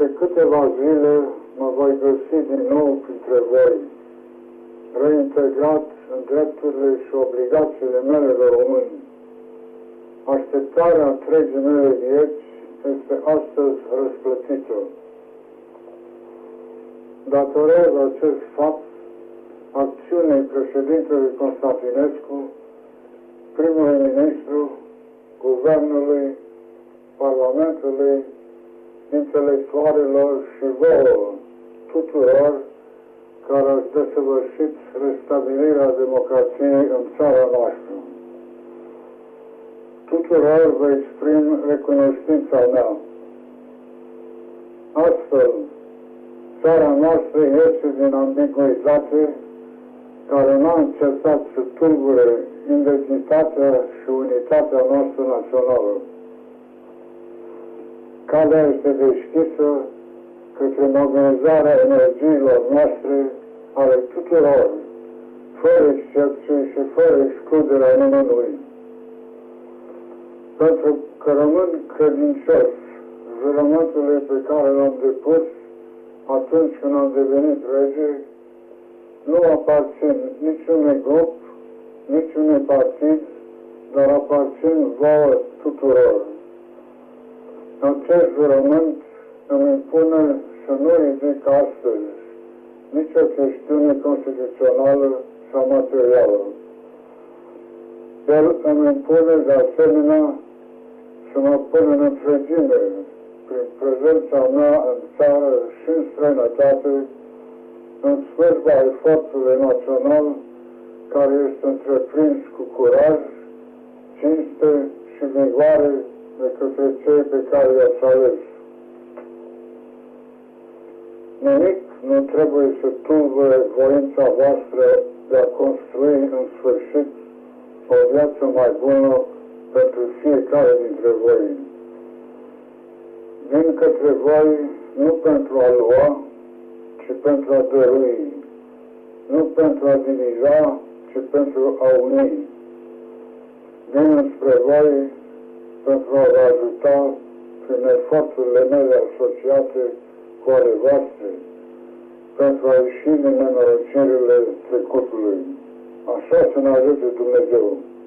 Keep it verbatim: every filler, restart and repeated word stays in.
Peste câteva zile mă voi găsi din nou printre voi, reintegrat în drepturile și obligațiile mele de român. Așteptarea întregii mele vieți este astăzi răsplătită. Datorez acest fapt acțiunii președintelui Constantinescu, primului ministru, guvernului, parlamentului, intelectualilor și vouă, tuturor care ați desăvârșit restabilirea democrației în țara noastră. Tuturor vă exprim recunoștința mea. Astfel, țara noastră iese din ambiguitate care n-a încetat să tulbure identitatea și unitatea noastră națională. Calea este deschisă către mobilizarea energiilor noastre ale tuturor, fără excepție și fără excluderea nimănui. Pentru că rămân credincios jurământului pe care l-am depus atunci când am devenit rege, nu aparțin niciunui grup, niciunui partid, dar aparțin vouă tuturor. Acest jurământ îmi impune să nu ridic astăzi nicio chestiune constituțională sau materială. El îmi impune de asemenea să mă pun în întregime prin prezența mea în țară și în străinătate, în slujba efortului național care este întreprins cu curaj, cinste și vigoare de către cei pe care i-ați ales. Nimic nu trebuie să tulbure voința voastră de a construi în sfârșit o viață mai bună pentru fiecare dintre voi. Vin către voi nu pentru a lua, ci pentru a dărui, nu pentru a diviza, ci pentru a uni. Vin înspre voi pentru a vă ajuta prin eforturile mele asociate cu ale voastre, pentru a ieși din nenorocirile trecutului. Așa să ne ajute Dumnezeu.